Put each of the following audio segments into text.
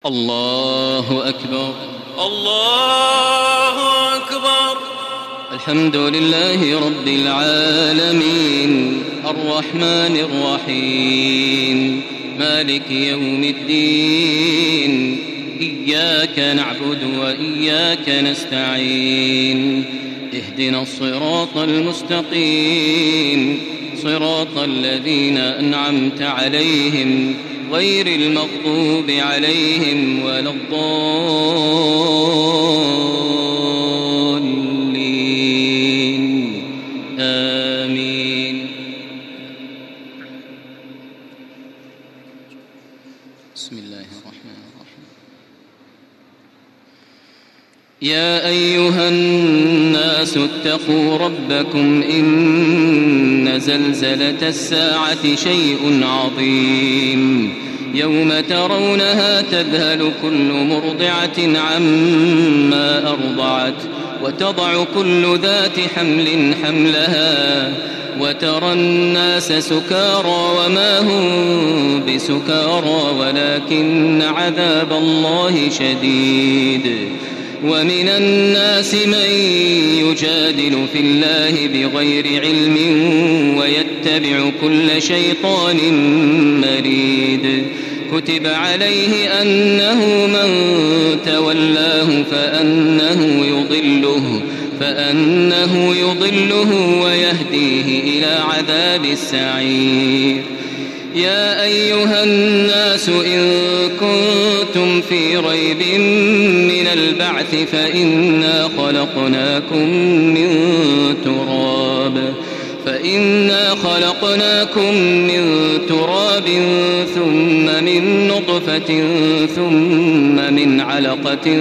الله أكبر الله أكبر. الحمد لله رب العالمين الرحمن الرحيم مالك يوم الدين إياك نعبد وإياك نستعين اهدنا الصراط المستقيم صراط الذين أنعمت عليهم غير المغضوب عليهم ولا الضالين آمين. بسم الله الرحمن الرحيم. يا أيها الناس اتقوا ربكم إن زلزلة الساعة شيء عظيم يوم ترونها تذهل كل مرضعة عما أرضعت وتضع كل ذات حمل حملها وترى الناس سكارى وما هم بسكارى ولكن عذاب الله شديد. ومن الناس من يجادل في الله بغير علم ويتبع كل شيطان مريد. كتب عليه أنه من تولاه فأنه يضله ويهديه إلى عذاب السعير. يا أيها الناس إن كنتم في ريب من البعث فإنا خلقناكم من تراب ثم من نطفة ثم من علقة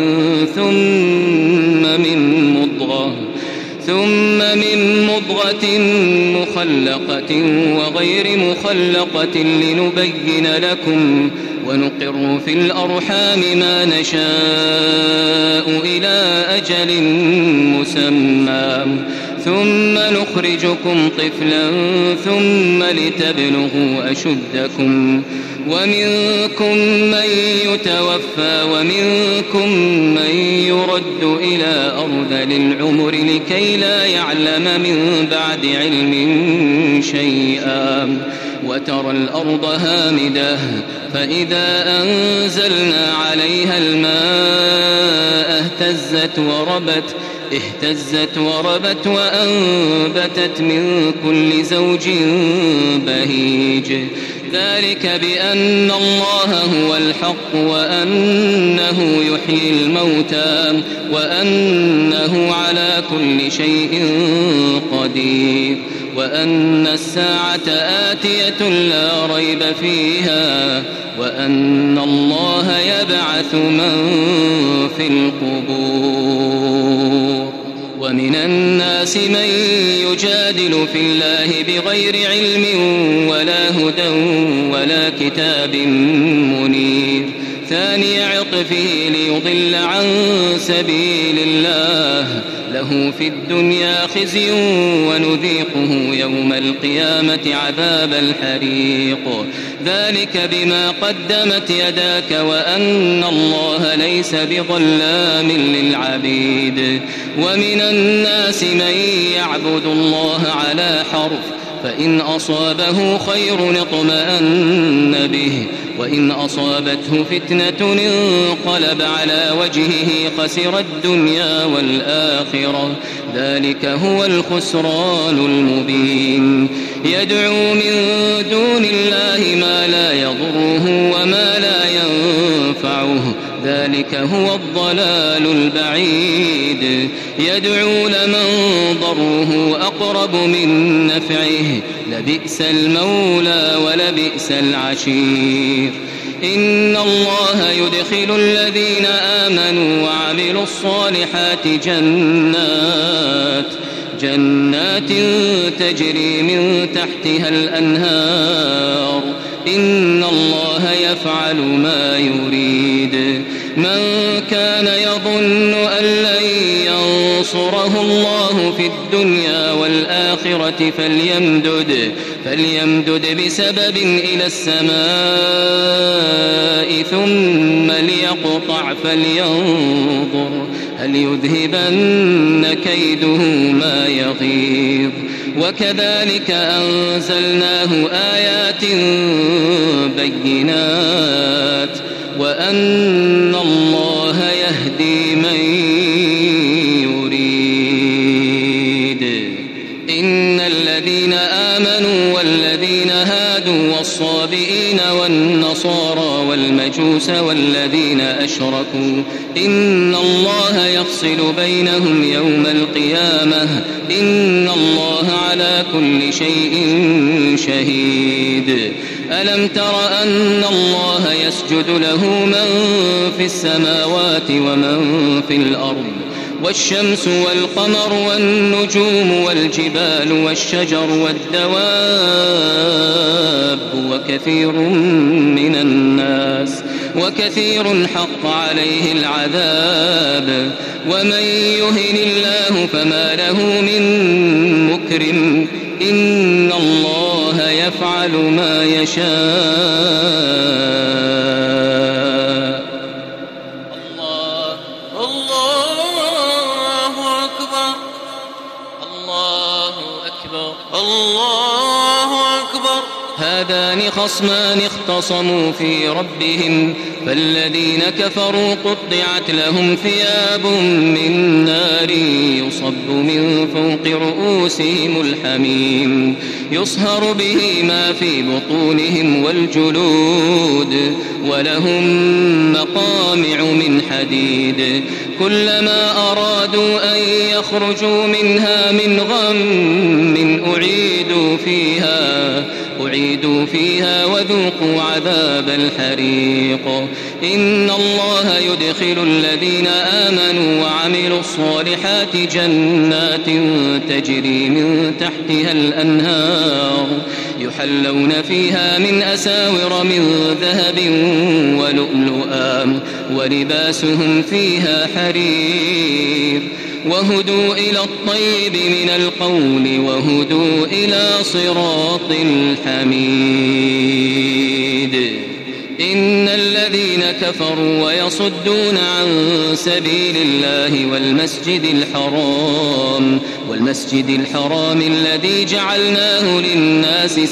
ثم من مضغة مخلقة وغير مخلقة لنبين لكم ونقر في الأرحام ما نشاء إلى أجل مسمى ثم نخرجكم طفلا ثم لتبلغوا أشدكم ومنكم من يتوفى ومنكم من يرد إلى أرذل العمر لكي لا يعلم من بعد علم شيئا. وترى الأرض هامدة فإذا أنزلنا عليها الماء اهتزت وربت وأنبتت من كل زوج بهيج. ذلك بأن الله هو الحق وأنه يحيي الموتى وأنه على كل شيء قدير وأن الساعة آتية لا ريب فيها وأن الله يبعث من في القبور. ومن الناس من يجادل في الله بغير علم ولا هدى ولا كتاب منير. ثاني عطفه ليضل عن سبيل الله له في الدنيا خزي ونذيقه يوم القيامة عذاب الحريق. ذلك بما قدمت يداك وأن الله ليس بظلام للعبيد. ومن الناس من يعبد الله على حرف فإن أصابه خير اطمأن به وإن أصابته فتنة انقلب على وجهه خسر الدنيا والآخرة. ذلك هو الخسران المبين. يدعو من دون الله ما لا يضره وما لا ينفعه ذلك هو الضلال البعيد. يدعو لمن ضره أقرب من نفعه لبئس المولى ولبئس العشير. إن الله يدخل الذين آمنوا وعملوا الصالحات جنات تجري من تحتها الأنهار. إن الله يفعل ما يريد. من كان يظن أن لن ينصر ينصره الله في الدنيا والآخرة فليمدد بسبب إلى السماء ثم ليقطع فلينظر هل يذهبن كيده ما يغيظ. وكذلك أنزلناه آيات بينات وأن الله يهدي من يريد. إن الذين آمنوا والذين هادوا والصابئين والنصارى والمجوس والذين أشركوا إن الله يفصل بينهم يوم القيامة إن الله على كل شيء شهيد. ألم تر أن الله يسجد له من في السماوات ومن في الأرض والشمس والقمر والنجوم والجبال والشجر والدواب وكثير حق عليه العذاب ومن يهن الله فما له من مكرم إن الله يفعل ما يشاء. الله أكبر. هذان خصمان اختصموا في ربهم فالذين كفروا قطعت لهم ثياب من نار يصب من فوق رؤوسهم الحميم يصهر به ما في بطونهم والجلود ولهم مقامع من حديد كلما أرادوا أن يخرجوا منها من غم أعيدوا فيها وذوقوا عذاب الحريق. إن الله يدخل الذين آمنوا وعملوا الصالحات جنات تجري من تحتها الأنهار يحلون فيها من أساور من ذهب ولؤلؤا ولباسهم فيها حرير وهدوا إلى الطيب من القول وهدوا إلى صراط الحميد. إن الذين كفروا ويصدون عن سبيل الله والمسجد الحرام الذي جعلناه للناس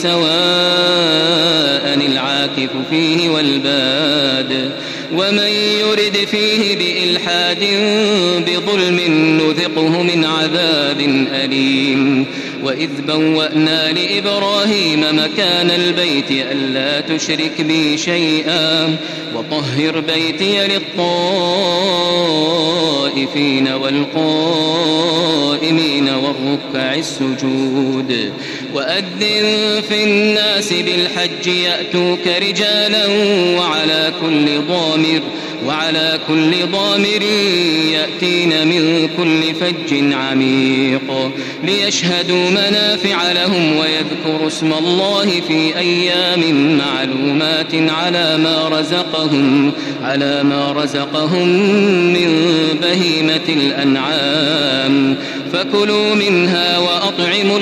سواء العاكف فيه والباد ومن يرد فيه بإلحاد بظلم نذقه من عذاب أليم. وإذ بوأنا لإبراهيم مكان البيت ألا تشرك بي شيئا وطهر بيتي للطائفين والقائمين والركع السجود وأذن في الناس بالحج يأتوك رجالا وعلى كل ضامر يأتين من كل فج عميق ليشهدوا منافع لهم ويذكروا اسم الله في أيام معلومات على ما رزقهم من بهيمة الأنعام فكلوا منها وأطعموا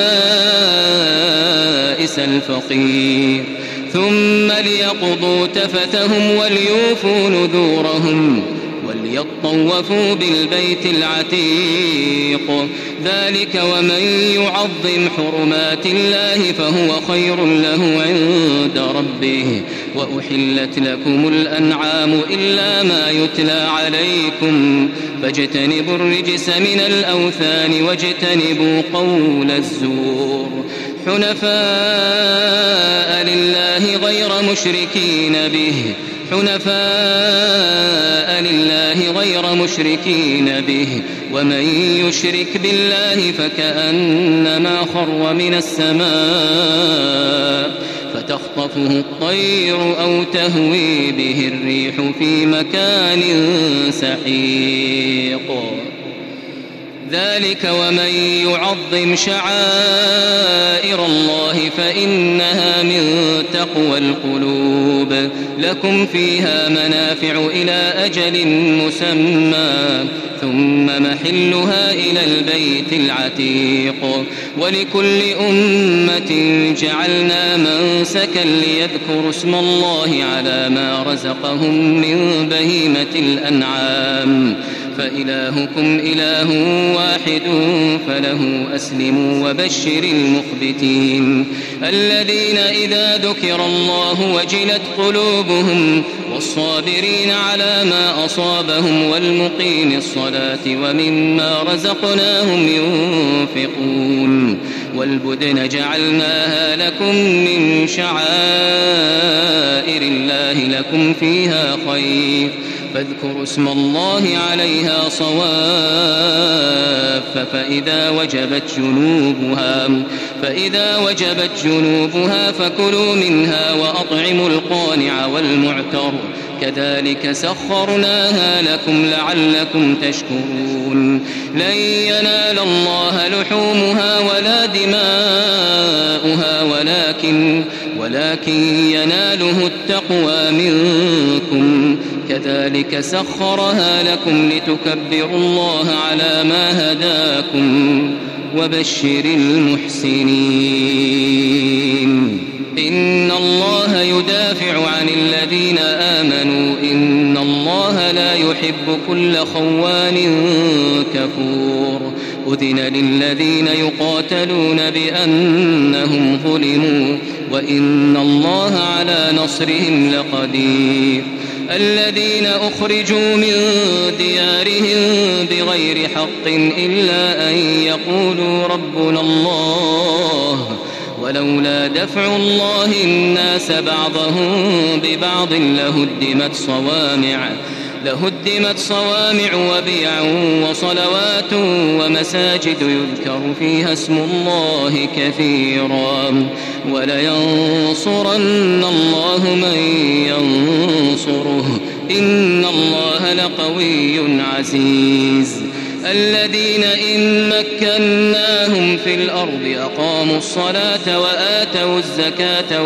البائس الفقير ثم ليقضوا تفثهم وليوفوا نذورهم وليطوفوا بالبيت العتيق ذلك ومن يعظم حرمات الله فهو خير له عند ربه. وأحلت لكم الأنعام إلا ما يتلى عليكم فاجتنبوا الرجس من الأوثان واجتنبوا قول الزور حنفاء لله غير مشركين به ومن يشرك بالله فكأنما خر من السماء فتخطفه الطير أو تهوي به الريح في مكان سحيق. ذلك ومن يعظم شعائر الله فإنها من تقوى القلوب لكم فيها منافع إلى أجل مسمى ثم محلها إلى البيت العتيق ولكل أمة جعلنا منسكا ليذكروا اسم الله على ما رزقهم من بهيمة الأنعام فإلهكم إله واحد فله أسلموا وبشر المخبتين الذين إذا ذكر الله وجلت قلوبهم والصابرين على ما أصابهم والمقيم الصلاة ومما رزقناهم ينفقون والبدن جعلناها لكم من شعائر الله لكم فيها خير فاذكروا اسم الله عليها صواف فإذا وجبت جنوبها فكلوا منها وأطعموا القانع والمعتر كذلك سخرناها لكم لعلكم تشكرون لن ينال الله لحومها ولا دماؤها ولكن يناله التقوى منكم كذلك سخرها لكم لتكبروا الله على ما هداكم وبشر المحسنين إن الله يدافع عن الذين آمنوا إن الله لا يحب كل خوان كفور أذن للذين يقاتلون بأنهم ظلموا وإن الله على نصرهم لقدير الذين أخرجوا من ديارهم بغير حق إلا أن يقولوا ربنا الله ولولا دفع الله الناس بعضهم ببعض لهدمت صوامع وبيع وصلوات ومساجد يذكر فيها اسم الله كثيرا ولينصرن الله من ينصره إن الله لقوي عزيز الذين إن مكناهم في الأرض أقاموا الصلاة وآتوا الزكاة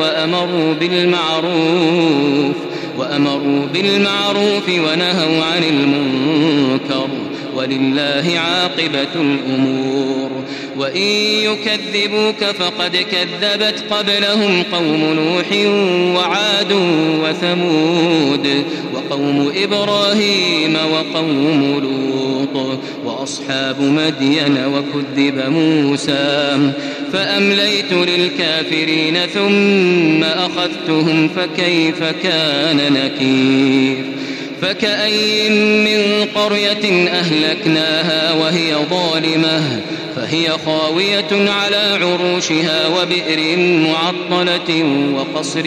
وأمروا بالمعروف ونهوا عن المنكر ولله عاقبة الأمور وإن يكذبوك فقد كذبت قبلهم قوم نوح وعاد وثمود وقوم إبراهيم وقوم لوط وأصحاب مدين وكذب موسى فأمليت للكافرين ثم أخذتهم فكيف كان نكير فكأي من قرية أهلكناها وهي ظالمة فهي خاوية على عروشها وبئر معطلة وقصر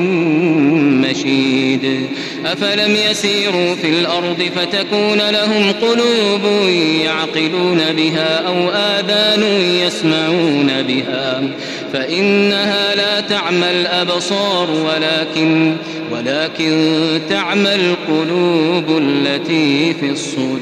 مشيد أفلم يسيروا في الأرض فتكون لهم قلوب يعقلون بها أو آذان يسمعون بها فإنها لا تعمى الأبصار ولكن تعمى القلوب التي في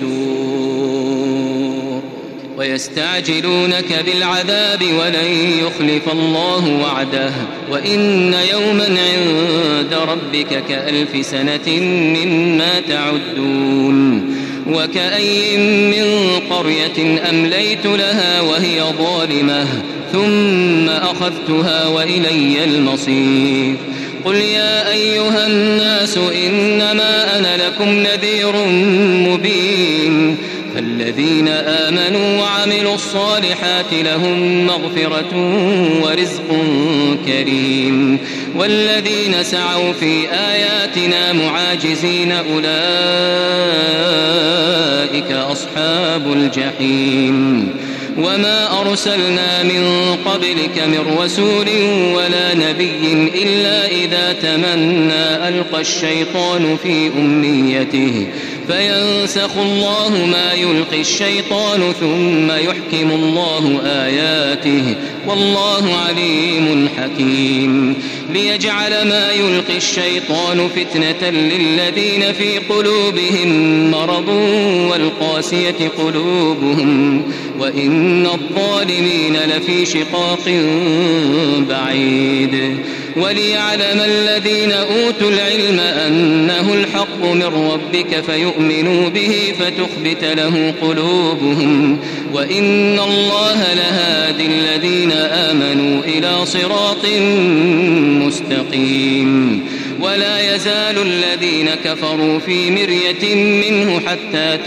الصدور ويستعجلونك بالعذاب ولن يخلف الله وعده وإن يوما عند ربك كألف سنة مما تعدون وكأي من قرية أمليت لها وهي ظالمة ثم أخذتها وإلي المصير قل يا أيها الناس إنما أنا لكم نذير مبين فالذين آمنوا وعملوا الصالحات لهم مغفرة ورزق كريم والذين سعوا في آياتنا معاجزين أولئك أصحاب الجحيم وما أرسلنا من قبلك من رسول ولا نبي إلا إذا تمنى ألقى الشيطان في أمنيته فينسخ الله ما يلقي الشيطان ثم يحكم الله آياته والله عليم حكيم ليجعل ما يلقي الشيطان فتنة للذين في قلوبهم مرض والقاسية قلوبهم وإن الظالمين لفي شقاق بعيد وليعلم الذين أوتوا العلم أنه الحق من ربك فيؤمنوا به فتخبت له قلوبهم وإن الله لهادي الذين آمنوا إلى صراط مستقيم ولا يزال الذين كفروا في مرية منه حتى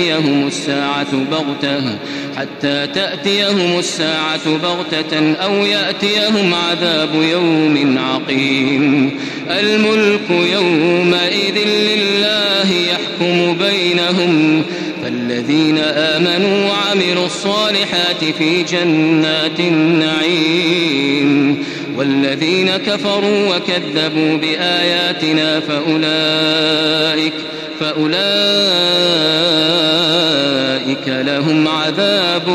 تأتيهم الساعة بغتة أو يأتيهم عذاب يوم عقيم الملك يومئذ لله يحكم بينهم فالذين آمنوا وعملوا الصالحات في جنات النعيم والذين كفروا وكذبوا بآياتنا فأولئك لهم عذاب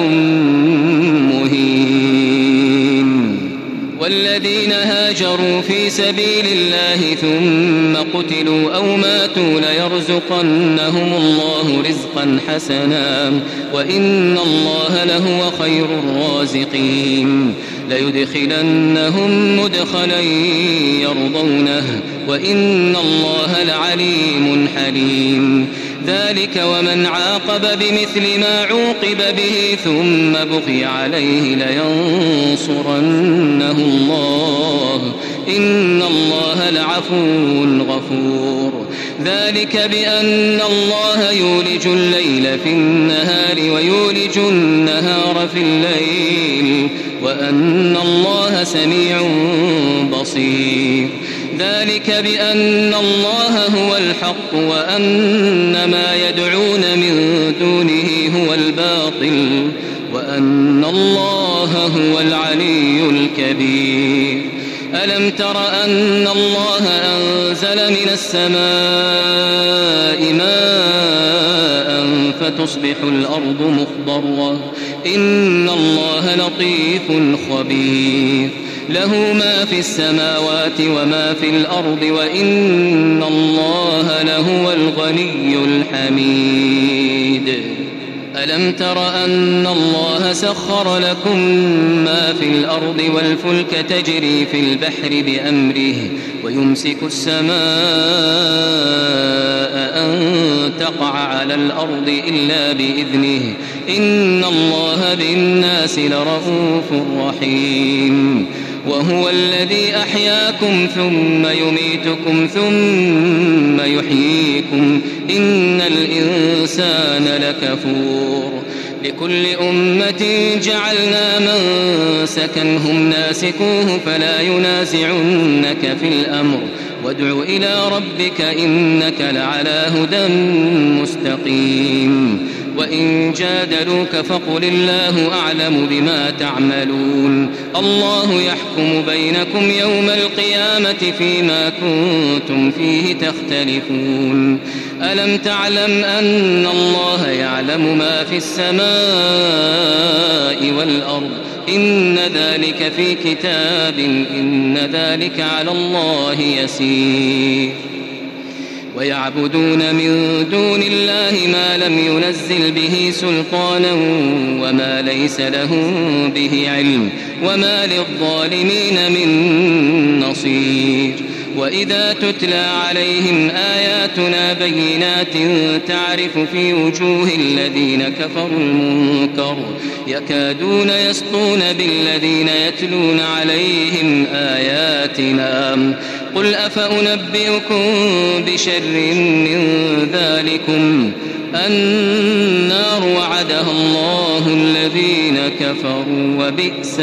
مهين والذين هاجروا في سبيل الله ثم قتلوا أو ماتوا ليرزقنهم الله رزقا حسنا وإن الله لهو خير الرازقين ليدخلنهم مدخلا يرضونه وإن الله لعليم حليم ذلك ومن عاقب بمثل ما عوقب به ثم بغي عليه لينصرنه الله إن الله لعفو غفور ذلك بأن الله يولج الليل في النهار ويولج النهار في الليل وأن الله سميع بصير ذلك بأن الله هو الحق وأن ما يدعون من دونه هو الباطل وأن الله هو العلي الكبير ألم تر أن الله أنزل من السماء ماء فتصبح الأرض مخضرة إن الله لطيف خبير له ما في السماوات وما في الأرض وإن الله لهو الغني الحميد ألم تر أن الله سخر لكم ما في الأرض والفلك تجري في البحر بأمره ويمسك السماء أن تقع على الأرض إلا بإذنه إن الله بالناس لرؤوف رحيم وهو الذي أحياكم ثم يميتكم ثم يحييكم إن الإنسان لكفور لكل أمة جعلنا منسكا هم ناسكوه فلا ينازعنك في الأمر وادع إلى ربك إنك لعلى هدى مستقيم وإن جادلوك فقل الله أعلم بما تعملون الله يحكم بينكم يوم القيامة فيما كنتم فيه تختلفون ألم تعلم أن الله يعلم ما في السماء والأرض إن ذلك في كتاب إن ذلك على الله يسير ويعبدون من دون الله ما لم ينزل به سلطانا وما ليس لهم به علم وما للظالمين من نصير وإذا تتلى عليهم آياتنا بينات تعرف في وجوه الذين كفروا المنكر يكادون يسطون بالذين يتلون عليهم آياتنا قل أفأنبئكم بشر من ذلكم النار وعدها الله الذين كفروا وبئس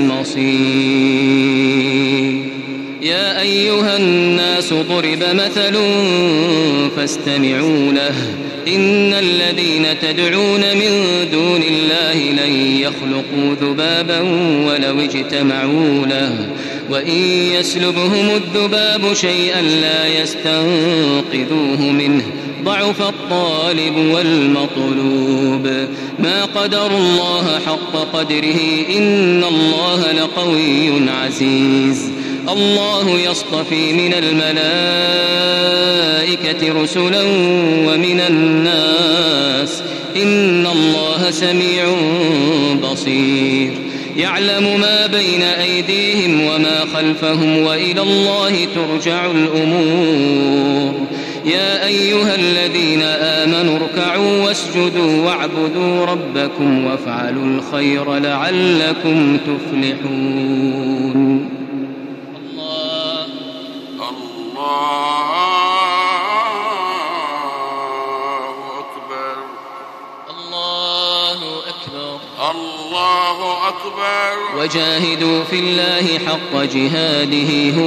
المصير يا أيها الناس ضرب مثل فاستمعوا له إن الذين تدعون من دون الله لن يخلقوا ذبابا ولو اجتمعوا له وإن يسلبهم الذباب شيئا لا يستنقذوه منه ضعف الطالب والمطلوب ما قدر الله حق قدره إن الله لقوي عزيز الله يصطفي من الملائكة رسلا ومن الناس إن الله سميع بصير يعلم ما بين أيديهم وما خلفهم وإلى الله ترجع الأمور يا أيها الذين آمنوا اركعوا واسجدوا واعبدوا ربكم وافعلوا الخير لعلكم تفلحون الله أكبر الله أكبر الله أكبر وجاهدوا في الله حق جهاده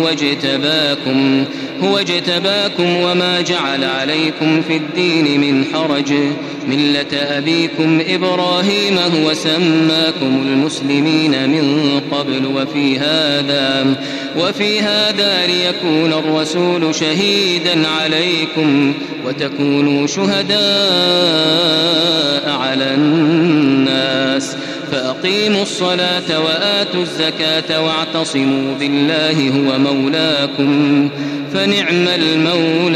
هو اجتباكم وما جعل عليكم في الدين من حرج ملة أبيكم إبراهيم هو سماكم المسلمين من قبل وفي هذا ليكون الرسول شهيدا عليكم وتكونوا شهداء على الناس فأقيموا الصلاة وآتوا الزكاة واعتصموا بالله هو مولاكم فنعم المولى